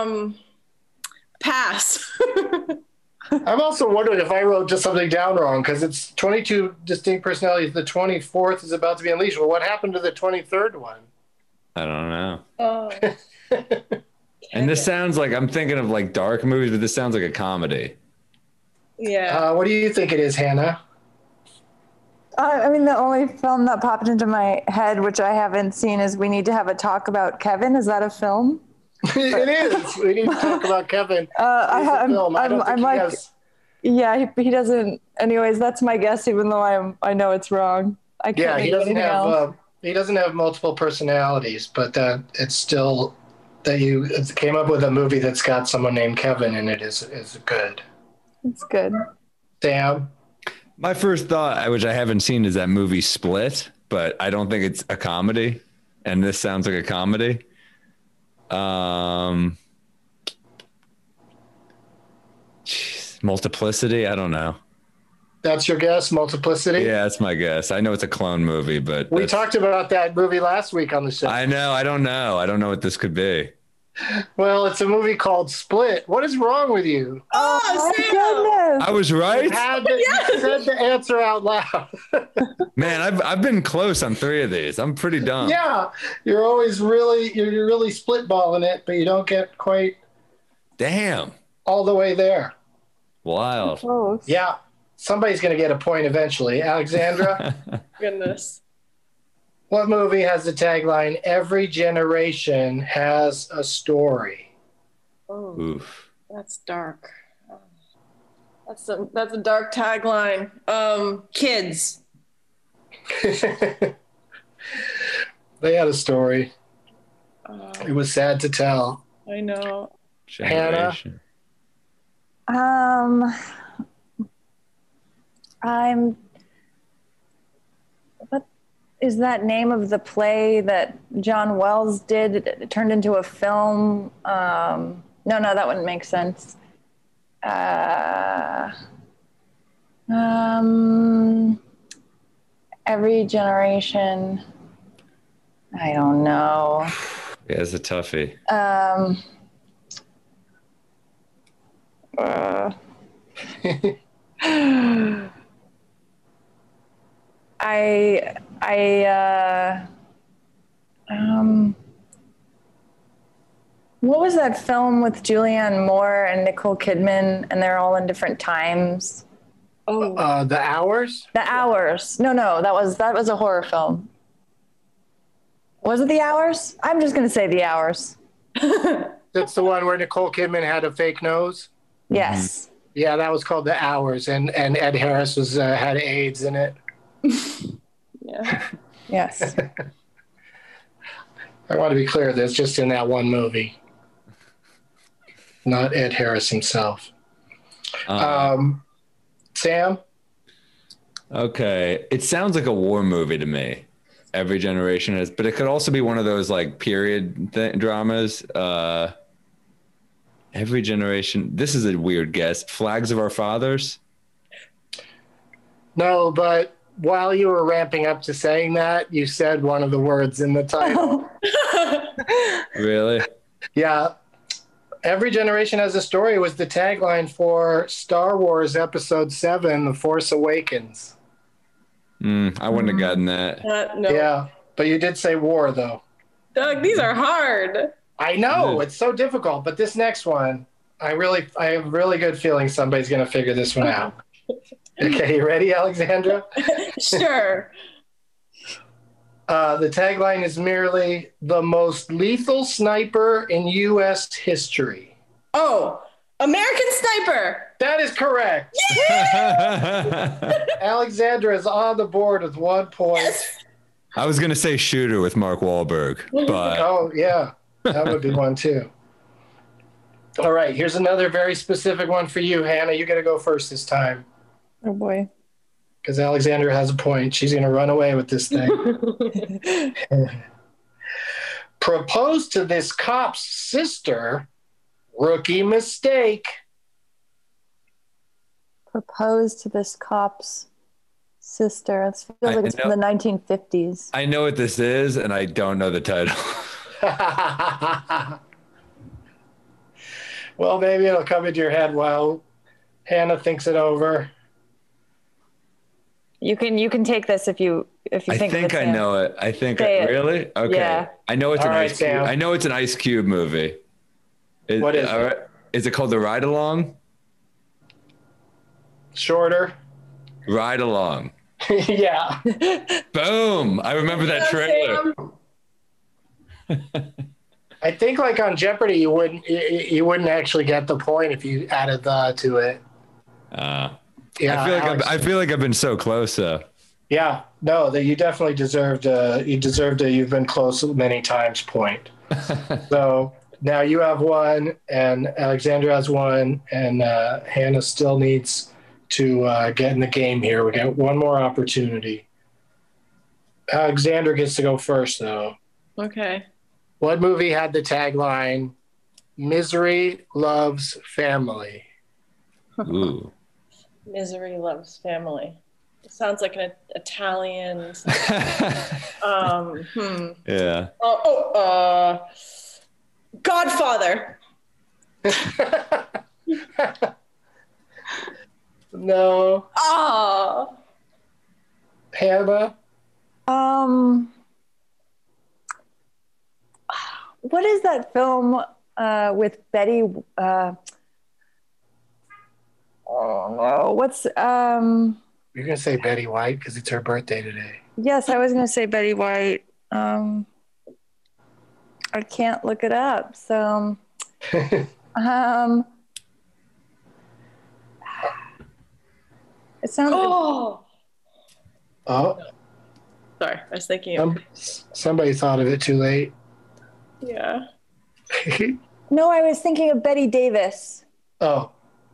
Pass. I'm also wondering if I wrote just something down wrong, because it's 22 distinct personalities. The 24th is about to be unleashed. Well, what happened to the 23rd one? I don't know. Oh. And this sounds like, I'm thinking of like dark movies, but this sounds like a comedy. Yeah. What do you think it is, Hannah? The only film that popped into my head, which I haven't seen, is We Need to Have a Talk About Kevin. Is that a film? It is. We need to talk about Kevin. He doesn't. Anyways, that's my guess, even though I know it's wrong. I can't he doesn't have multiple personalities, but it's still that you came up with a movie that's got someone named Kevin in it is good. It's good. Sam? My first thought, which I haven't seen, is that movie Split, but I don't think it's a comedy, and this sounds like a comedy. Multiplicity? I don't know. That's your guess, Multiplicity? Yeah, that's my guess. I know it's a clone movie, but we talked about that movie last week on the show. I know. I don't know what this could be. Well, it's a movie called Split. What is wrong with you? Oh my goodness! I was right. You said the answer out loud. Man, I've been close on 3 of these. I'm pretty dumb. Yeah, you're always you're really split-balling it, but you don't get quite. Damn. All the way there. Wild. Close. Yeah, somebody's going to get a point eventually. Alexandra? Goodness. What movie has the tagline, Every generation has a story? Oh, oof. That's dark. That's a dark tagline. Kids. They had a story. It was sad to tell. I know. Generation. Hannah? What is that name of the play that John Wells did? It turned into a film. No, that wouldn't make sense. Every generation. I don't know. Yeah, it's a toughie. What was that film with Julianne Moore and Nicole Kidman, and they're all in different times? Oh, The Hours? The Hours. No, that was a horror film. Was it The Hours? I'm just gonna say The Hours. That's the one where Nicole Kidman had a fake nose? Yes. Mm-hmm. Yeah, that was called The Hours, and Ed Harris had AIDS in it. Yeah. Yes. I want to be clear, that's just in that one movie, not Ed Harris himself. Sam? Okay. It sounds like a war movie to me. Every generation has, but it could also be one of those like period dramas. Every generation. This is a weird guess. Flags of Our Fathers? No, but while you were ramping up to saying that, you said one of the words in the title. Really? Yeah. Every generation has a story was the tagline for Star Wars Episode 7, The Force Awakens. I wouldn't have gotten that. No. Yeah, but you did say war, though. Doug, these are hard. I know, it's so difficult, but this next one, I have a really good feeling somebody's going to figure this one out. Okay, you ready, Alexandra? Sure. The tagline is merely the most lethal sniper in U.S. history. Oh, American Sniper. That is correct. Alexandra is on the board with 1 point. Yes. I was going to say Shooter with Mark Wahlberg, but Oh, yeah, that would be one too. All right, here's another very specific one for you, Hannah. You got to go first this time. Oh boy. Because Alexandra has a point. She's going to run away with this thing. Propose to this cop's sister. Rookie mistake. Propose to this cop's sister. It feels like it's from the 1950s. I know what this is, and I don't know the title. Well, maybe it'll come into your head while Hannah thinks it over. You can take this if you think I think I know it. I think really? Okay. Yeah. I know it's All an right, Ice Cube. Sam. I know it's an Ice Cube movie. What is it? Right. Is it called The Ride Along? Shorter. Ride Along. Yeah. Boom. I remember that trailer. I think like on Jeopardy, you wouldn't actually get the point if you added the to it. Yeah, I feel like I've been so close though. Yeah, no, that you definitely deserved. You've been close many times point. So now you have one, and Alexandra has one, and Hannah still needs to get in the game here. We got one more opportunity. Alexandra gets to go first, though. Okay. What movie had the tagline "Misery Loves Family"? Ooh. Misery Loves Family. It sounds like an Italian. Yeah. Godfather. No. Oh. Hannah. What is that film with Betty? Oh no! What's You're gonna say Betty White because it's her birthday today. Yes, I was gonna say Betty White. I can't look it up. So, it sounds. Oh. Oh. Sorry, I was thinking. Somebody thought of it too late. Yeah. No, I was thinking of Betty Davis. Oh.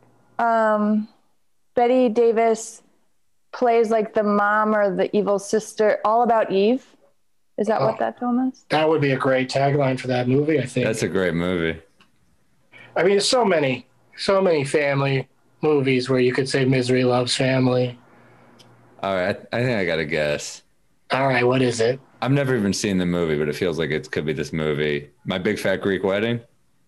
Betty Davis plays like the mom or the evil sister. All About Eve. Is that what that film is? That would be a great tagline for that movie, I think. That's a great movie. I mean, there's so many family movies where you could say Misery Loves Family. All right. I think I got to guess. All right. What is it? I've never even seen the movie, but it feels like it could be this movie. My Big Fat Greek Wedding.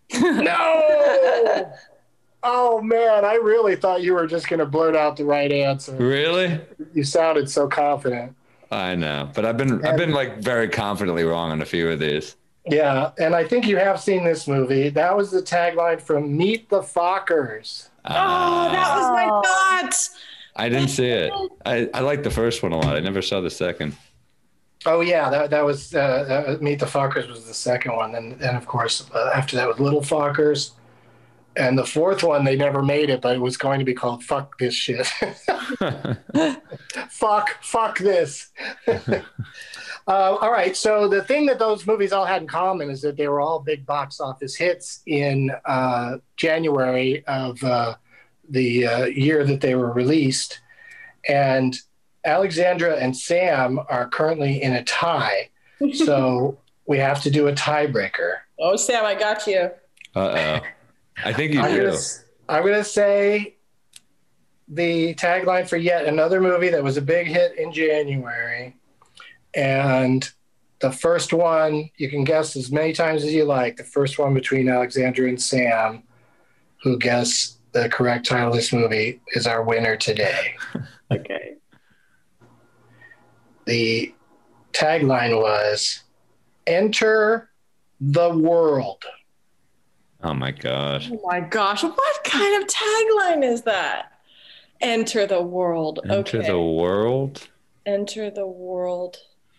No! Oh, man. I really thought you were just going to blurt out the right answer. Really? You sounded so confident. I know, but I've been like very confidently wrong on a few of these. Yeah, and I think you have seen this movie. That was the tagline from Meet the Fockers. Oh, that was my thought. I didn't see it. I liked the first one a lot. I never saw the second. Oh yeah, that was Meet the Fockers was the second one, and of course after that was Little Fockers, and the fourth one they never made it, but it was going to be called Fuck This Shit. Fuck this. All right, so the thing that those movies all had in common is that they were all big box office hits in January of the year that they were released, and Alexandra and Sam are currently in a tie, so we have to do a tiebreaker. Oh, Sam, I got you. Uh-oh. I think you do. I'm going to say the tagline for yet another movie that was a big hit in January, and the first one, you can guess as many times as you like. The first one between Alexandra and Sam, who guessed the correct title of this movie, is our winner today. Okay. The tagline was, "Enter the world." Oh my gosh. Oh my gosh. What kind of tagline is that? Enter the world. Enter the world? Enter the world.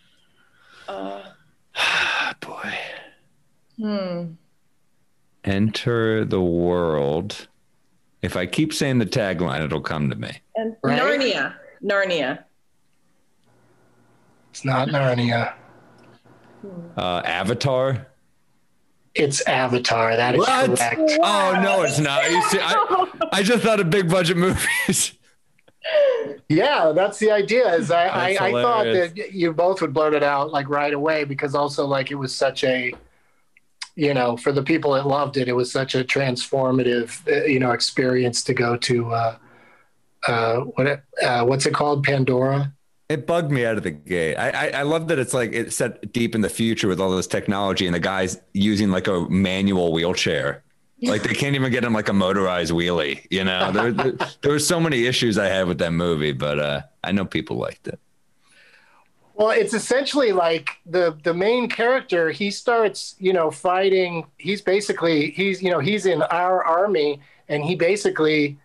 Boy. Hmm. Enter the world. If I keep saying the tagline, it'll come to me. And Right? Narnia. It's not Narnia. Avatar? It's Avatar. That is correct. Oh, no, it's not. You see, I just thought of big budget movies. Yeah, that's the idea. Is I thought hilarious. that you both would blurt it out like right away, because also like it was such a, you know, for the people that loved it, it was such a transformative, experience to go to. What's it called? Pandora. It bugged me out of the gate. I love that it's like it's set deep in the future with all this technology and the guys using like a manual wheelchair. Like they can't even get him like a motorized wheelie, you know. There were so many issues I had with that movie, but I know people liked it. Well, it's essentially like the main character. He starts, fighting. He's in our army, and he basically,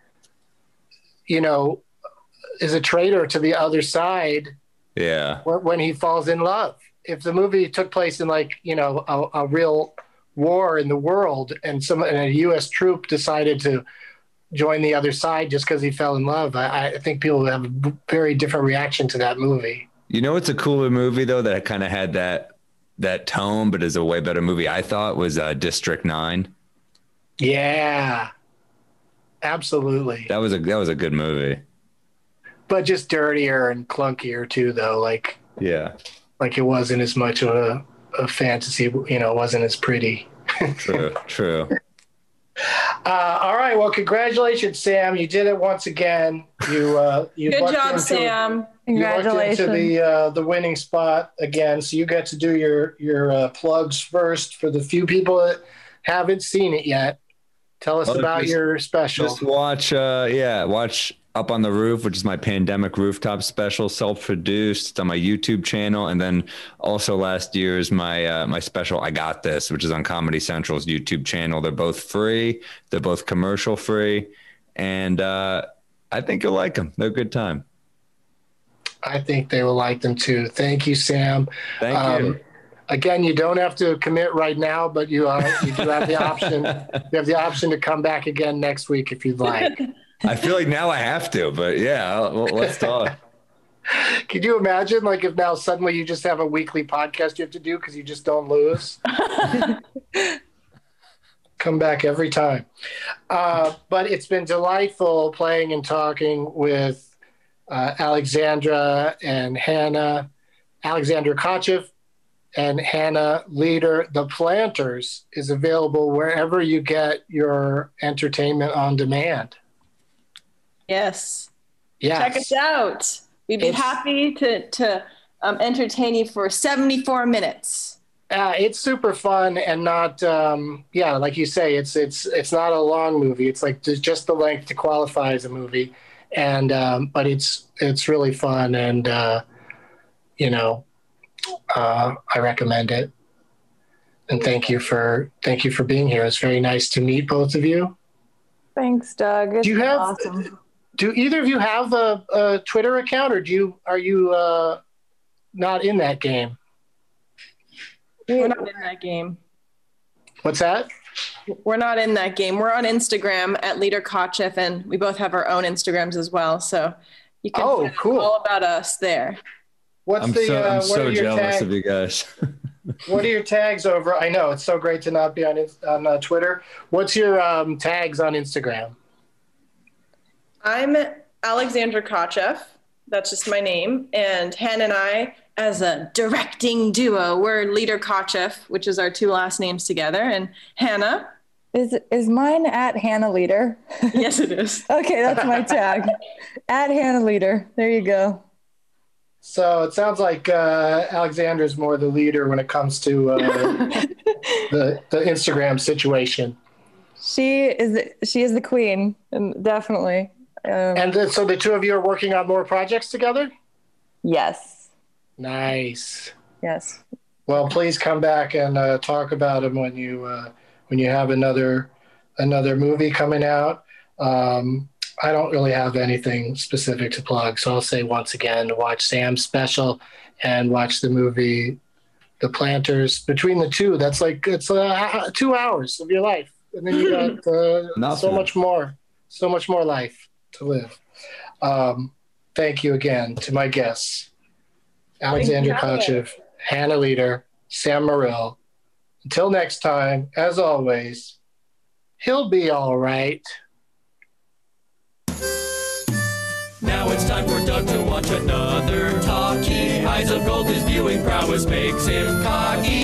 is a traitor to the other side. Yeah. When he falls in love. If the movie took place in like, a real war in the world, and a U.S. troop decided to join the other side just because he fell in love, I think people would have a very different reaction to that movie. You know, it's a cooler movie though that kind of had that tone, but is a way better movie. I thought was District 9. Yeah, absolutely. That was a good movie. But just dirtier and clunkier too, though. Like, yeah, like it wasn't as much of a fantasy. It wasn't as pretty. True. All right. Well, congratulations, Sam. You did it once again. You Good job, Sam. You lucked Congratulations. into the winning spot again. So you get to do your plugs first for the few people that haven't seen it yet. Tell us about your special. Just watch Up on the Roof, which is my pandemic rooftop special, self-produced. It's on my YouTube channel, and then also last year's my special I Got This, which is on Comedy Central's YouTube channel. They're both free. They're both commercial free, and I think you'll like them. They're a good time. I think they will like them too. Thank you, Sam. Thank you. Again, you don't have to commit right now, but you do have the option. You have the option to come back again next week if you'd like. I feel like now I have to, but yeah, let's talk. Could you imagine, like, if now suddenly you just have a weekly podcast you have to do because you just don't lose? Come back every time. But it's been delightful playing and talking with Alexandra and Hannah, Alexandra Kochev and Hannah Leader. The Planters is available wherever you get your entertainment on demand. Yes. Yes. Check us out. We'd be happy to entertain you for 74 minutes. It's super fun and not, like you say, it's not a long movie. It's like just the length to qualify as a movie, and but it's really fun, and I recommend it. And thank you for being here. It's very nice to meet both of you. Thanks, Doug. It's awesome. Do either of you have a Twitter account, or are you not in that game? We're not in that game. What's that? We're not in that game. We're on Instagram at Leader Kochev, and we both have our own Instagrams as well. So you can find all about us there. I'm so jealous of you guys. What are your tags over? I know it's so great to not be on Twitter. What's your tags on Instagram? I'm Alexandra Kochev. That's just my name. And Hannah and I, as a directing duo, we're Leader Kochev, which is our two last names together. And Hannah. Is mine at Hannah Leader? Yes, it is. Okay, that's my tag. At Hannah Leader. There you go. So it sounds like Alexandra's more the leader when it comes to the Instagram situation. She is the queen, definitely. So the two of you are working on more projects together? Yes. Nice. Yes. Well, please come back and talk about them when you have another movie coming out. I don't really have anything specific to plug, so I'll say once again to watch Sam's special and watch the movie The Planters. Between the two, it's 2 hours of your life, and then you got so much more life to live. Thank you again to my guests, Alexandra Kochev, Hannah Leader, Sam Morrill. Until next time, as always, he'll be all right. Now it's time for Doug to watch another talkie. Eyes of gold, his viewing prowess makes him cocky.